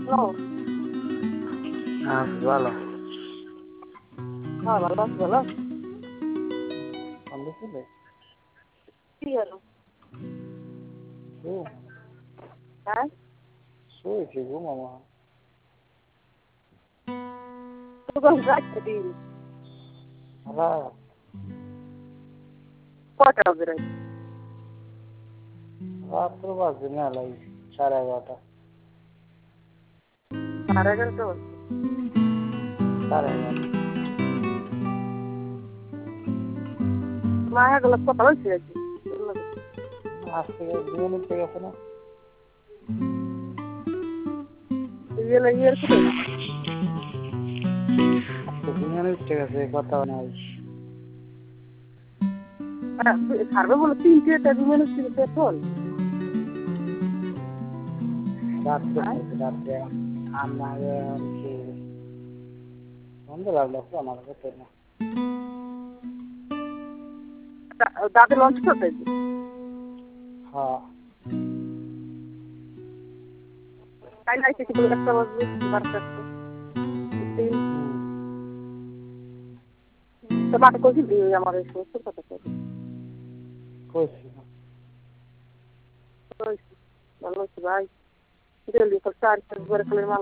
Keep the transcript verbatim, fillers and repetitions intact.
No, Ah, ভালো। হ্যাঁ ভালো আছি ভালো। ভালো ছিলে? কি হলো? ঘুম। হ্যাঁ? শুয়েছি ঘুমাবো। তখন রাখতে দিন। রাত কটা হবে রাত? রাত্র বাজে মেলাই সাড়ে এগারোটা সাড়ে এগারোটা বাজে। সাড়ে এগারোটা মায়ের গেলে কথা বলছি আজকে। আজ থেকে দুই মিনিট থেকে গেছে না ইয়ে ইয়ের কোথায়? আজকে দুই মিনিট থেকে গেছে কথা নাই সার্ভে বলে তিনটে টেবিল মানুষ ছিল ফল রাত্রে রাত্রে আমার কি বন্ধ লাগলো আমার কাছে না দাঁতে লঞ্চ করতে হ্যাঁ তাই নাই কিছু বলে একটা বাজবে বারোটা তিন তো মাঠে কইছি আমার এই সমস্ত কথা কইছি ভালো হচ্ছে ভাই জলদি করতে আর করে